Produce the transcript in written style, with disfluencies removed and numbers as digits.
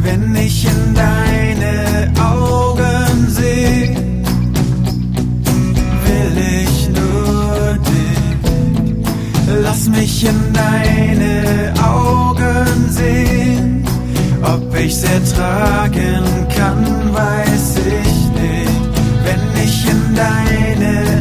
wenn ich in deine Augen seh, will ich nur dich. Lass mich in deine Augen sehen, ob ich's ertragen kann, weiß ich nicht. Wenn ich in deine